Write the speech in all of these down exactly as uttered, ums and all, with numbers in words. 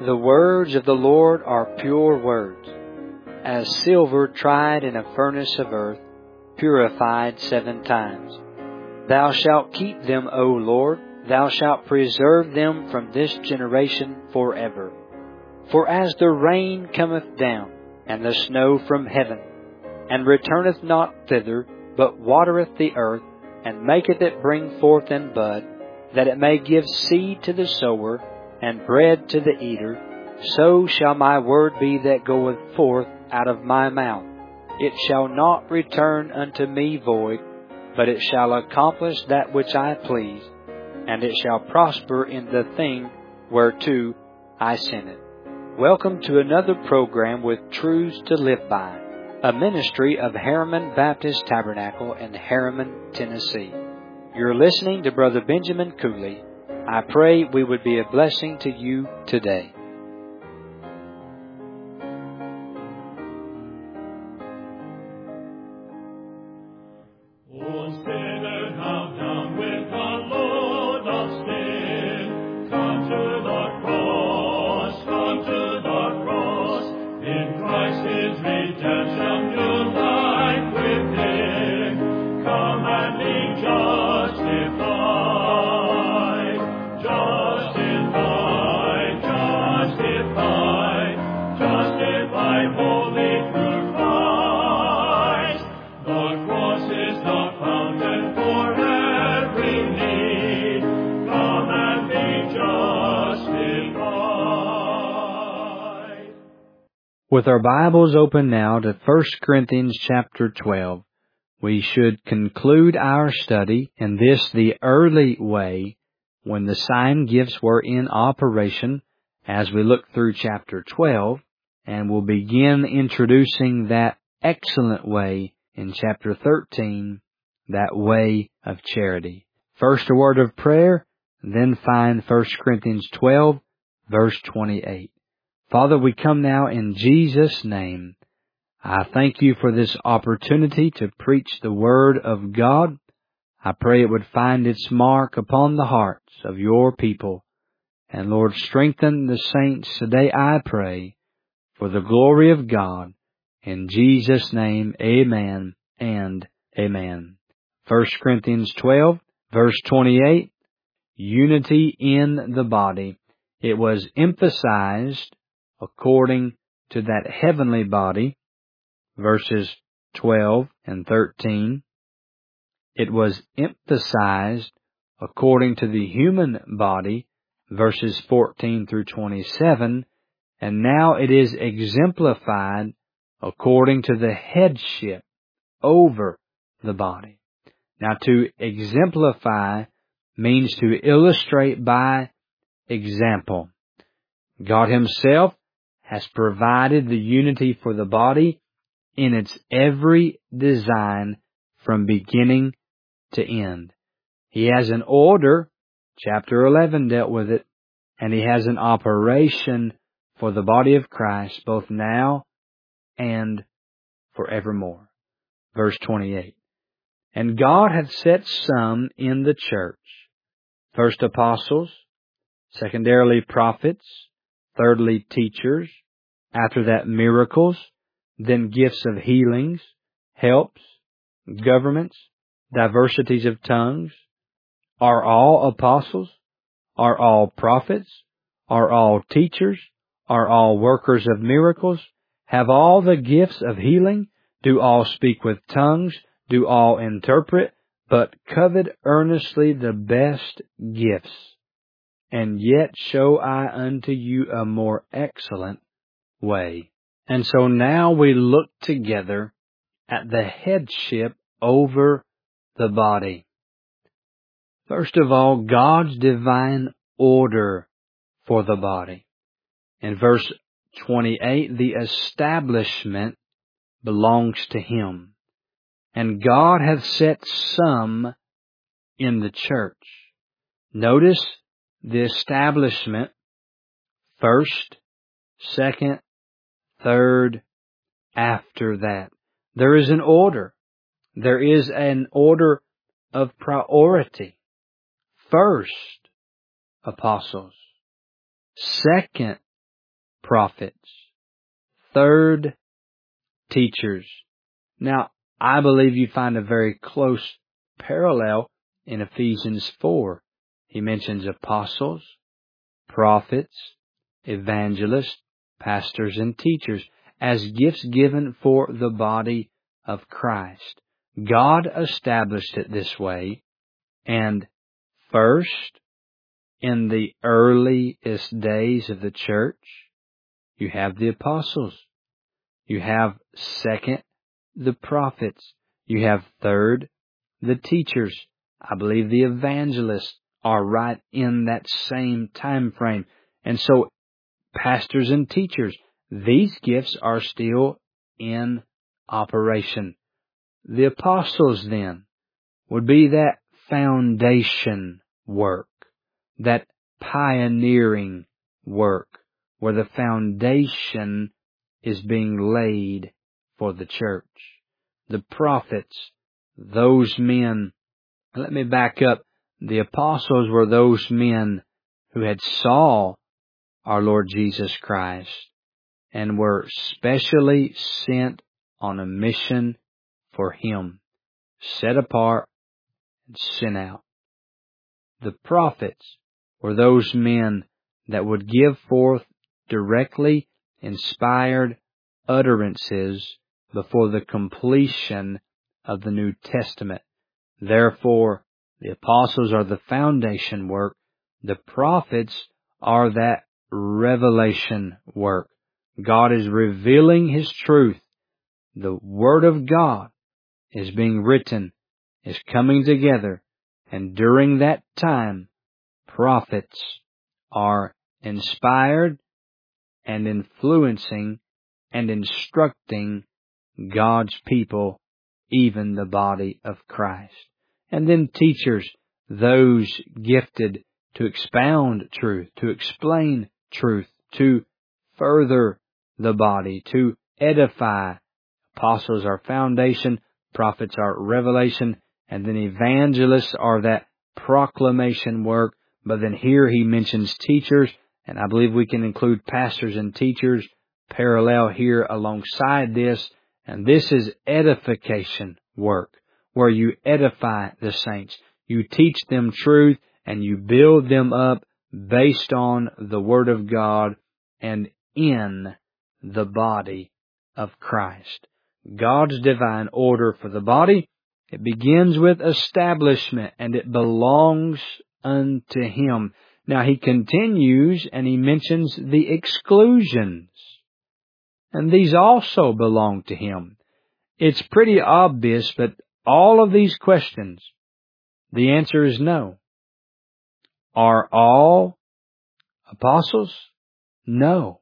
The words of the Lord are pure words, as silver tried in a furnace of earth, purified seven times. Thou shalt keep them, O Lord, thou shalt preserve them from this generation forever. For as the rain cometh down, and the snow from heaven, and returneth not thither, but watereth the earth, and maketh it bring forth and bud, that it may give seed to the sower, and bread to the eater, so shall my word be that goeth forth out of my mouth. It shall not return unto me void, but it shall accomplish that which I please, and it shall prosper in the thing whereto I sent it. Welcome to another program with Truths to Live By, a ministry of Harriman Baptist Tabernacle in Harriman, Tennessee. You're listening to Brother Benjamin Cooley. I pray we would be a blessing to you today. With our Bibles open now to First Corinthians chapter twelve, we should conclude our study in this the early way when the sign gifts were in operation as we look through chapter twelve, and we'll begin introducing that excellent way in chapter thirteen, that way of charity. First a word of prayer, then find First Corinthians twelve, verse twenty-eight. Father, we come now in Jesus' name. I thank you for this opportunity to preach the Word of God. I pray it would find its mark upon the hearts of your people. And Lord, strengthen the saints today, I pray, for the glory of God. In Jesus' name, amen and amen. First Corinthians twelve, verse twenty-eight, unity in the body. It was emphasized according to that heavenly body, verses twelve and thirteen. It was emphasized according to the human body, verses fourteen through twenty-seven, and now it is exemplified according to the headship over the body. Now, to exemplify means to illustrate by example. God Himself has provided the unity for the body in its every design from beginning to end. He has an order, chapter eleven dealt with it, and He has an operation for the body of Christ both now and forevermore. Verse twenty-eight. And God hath set some in the church, first apostles, secondarily prophets, thirdly teachers, after that miracles, then gifts of healings, helps, governments, diversities of tongues. Are all apostles? Are all prophets? Are all teachers? Are all workers of miracles? Have all the gifts of healing? Do all speak with tongues? Do all interpret? But covet earnestly the best gifts. And yet show I unto you a more excellent way. And so now we look together at the headship over the body. First of all, God's divine order for the body. In verse twenty-eight, the establishment belongs to Him. And God hath set some in the church. Notice the establishment, first, second, third, after that. There is an order. There is an order of priority. First, apostles. Second, prophets. Third, teachers. Now, I believe you find a very close parallel in Ephesians four. He mentions apostles, prophets, evangelists, pastors, and teachers as gifts given for the body of Christ. God established it this way, and first, in the earliest days of the church, you have the apostles. You have second, the prophets. You have third, the teachers. I believe the evangelists are right in that same time frame. And so, pastors and teachers, these gifts are still in operation. The apostles, then, would be that foundation work, that pioneering work, where the foundation is being laid for the church. The prophets, those men, let me back up, the apostles were those men who had saw our Lord Jesus Christ and were specially sent on a mission for Him, set apart and sent out. The prophets were those men that would give forth directly inspired utterances before the completion of the New Testament. Therefore, the apostles are the foundation work. The prophets are that revelation work. God is revealing His truth. The Word of God is being written, is coming together, and during that time, prophets are inspired and influencing and instructing God's people, even the body of Christ. And then teachers, those gifted to expound truth, to explain truth, to further the body, to edify. Apostles are foundation, prophets are revelation, and then evangelists are that proclamation work. But then here he mentions teachers, and I believe we can include pastors and teachers parallel here alongside this. And this is edification work, where you edify the saints. You teach them truth and you build them up based on the Word of God and in the body of Christ. God's divine order for the body, it begins with establishment and it belongs unto Him. Now he continues and he mentions the exclusions. And these also belong to Him. It's pretty obvious, but all of these questions, the answer is no. Are all apostles? No.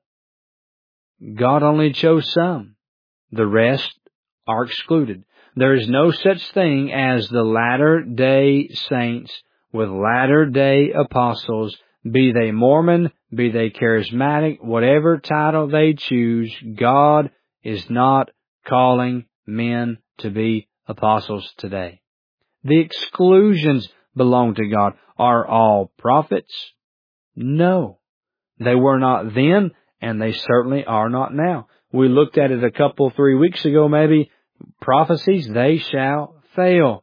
God only chose some. The rest are excluded. There is no such thing as the latter-day saints with latter-day apostles, be they Mormon, be they charismatic, whatever title they choose. God is not calling men to be apostles today. The exclusions belong to God. Are all prophets? No. They were not then, and they certainly are not now. We looked at it a couple, three weeks ago maybe. Prophecies, they shall fail.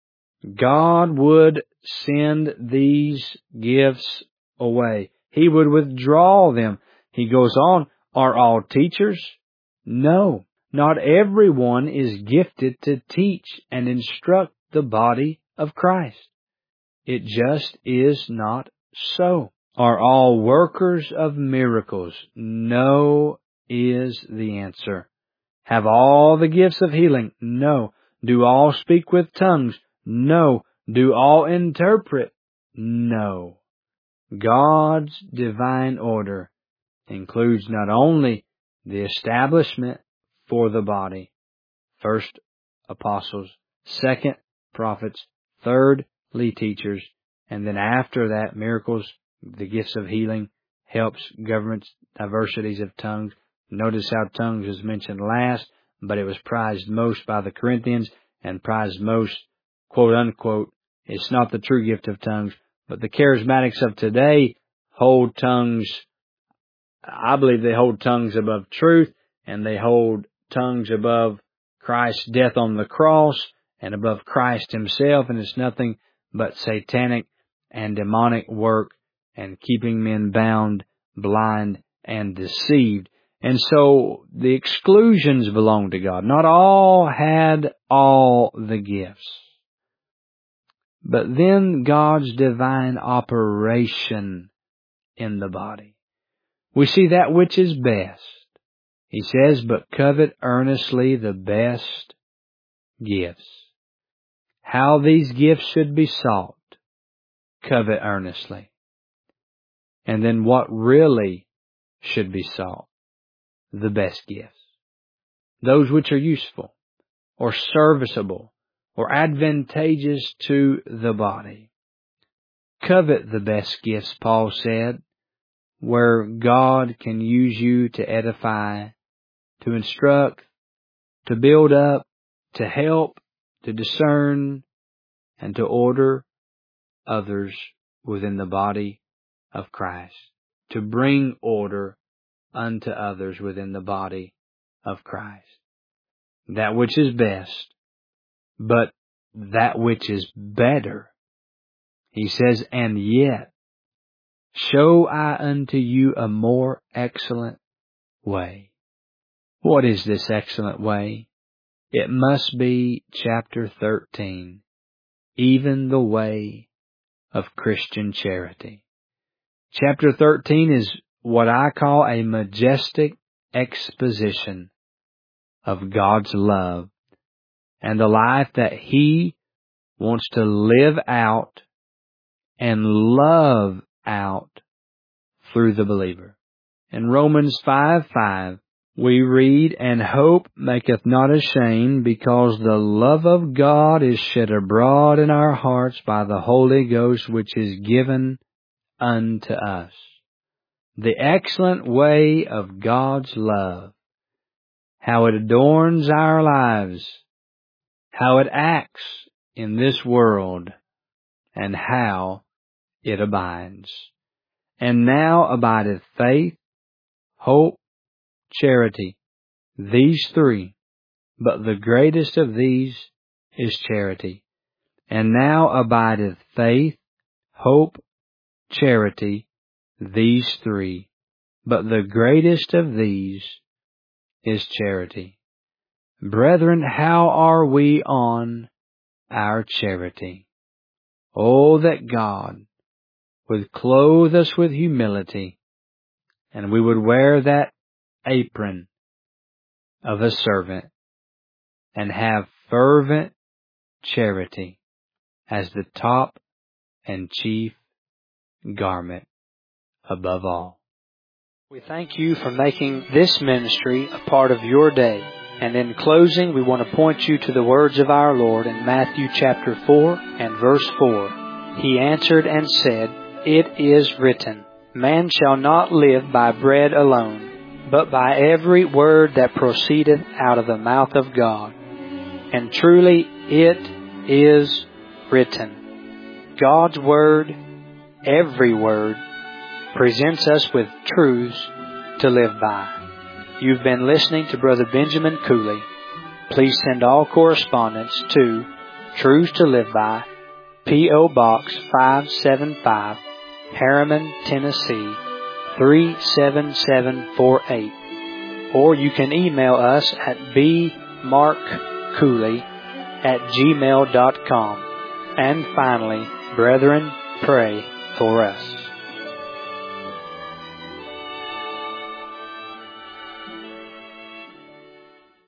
God would send these gifts away. He would withdraw them. He goes on, are all teachers? No. Not everyone is gifted to teach and instruct the body of Christ. It just is not so. Are all workers of miracles? No is the answer. Have all the gifts of healing? No. Do all speak with tongues? No. Do all interpret? No. God's divine order includes not only the establishment for the body, first apostles, second prophets, third lead teachers, and then after that miracles, the gifts of healing, helps, governments, diversities of tongues. Notice how tongues is mentioned last, but it was prized most by the Corinthians and prized most, quote unquote. It's not the true gift of tongues, but the charismatics of today hold tongues I believe they hold tongues above truth, and they hold tongues above Christ's death on the cross and above Christ himself, and it's nothing but satanic and demonic work and keeping men bound, blind, and deceived. And so the exclusions belong to God. Not all had all the gifts. But then God's divine operation in the body. We see that which is best. He says, but covet earnestly the best gifts. How these gifts should be sought. Covet earnestly. And then what really should be sought. The best gifts. Those which are useful or serviceable or advantageous to the body. Covet the best gifts, Paul said, where God can use you to edify, to instruct, to build up, to help, to discern, and to order others within the body of Christ, to bring order unto others within the body of Christ. That which is best, but that which is better. He says, and yet, show I unto you a more excellent way. What is this excellent way? It must be chapter thirteen, even the way of Christian charity. Chapter thirteen is what I call a majestic exposition of God's love and the life that He wants to live out and love out through the believer. In Romans five five, we read, and hope maketh not ashamed, because the love of God is shed abroad in our hearts by the Holy Ghost, which is given unto us. The excellent way of God's love, how it adorns our lives, how it acts in this world, and how it abides. And now abideth faith, hope, charity, these three, but the greatest of these is charity. And now abideth faith, hope, charity, these three, but the greatest of these is charity. Brethren, how are we on our charity? Oh, that God would clothe us with humility, and we would wear that apron of a servant, and have fervent charity as the top and chief garment above all. We thank you for making this ministry a part of your day. And in closing, we want to point you to the words of our Lord in Matthew chapter four and verse four. He answered and said, It is written, Man shall not live by bread alone, but by every word that proceedeth out of the mouth of God. And truly it is written. God's Word, every word, presents us with truths to live by. You've been listening to Brother Benjamin Cooley. Please send all correspondence to Truths to Live By, P O Box five seven five, Harriman, Tennessee three seven seven four eight. Or you can email us at bmarkcooley at gmail dot com. And finally, brethren, pray for us.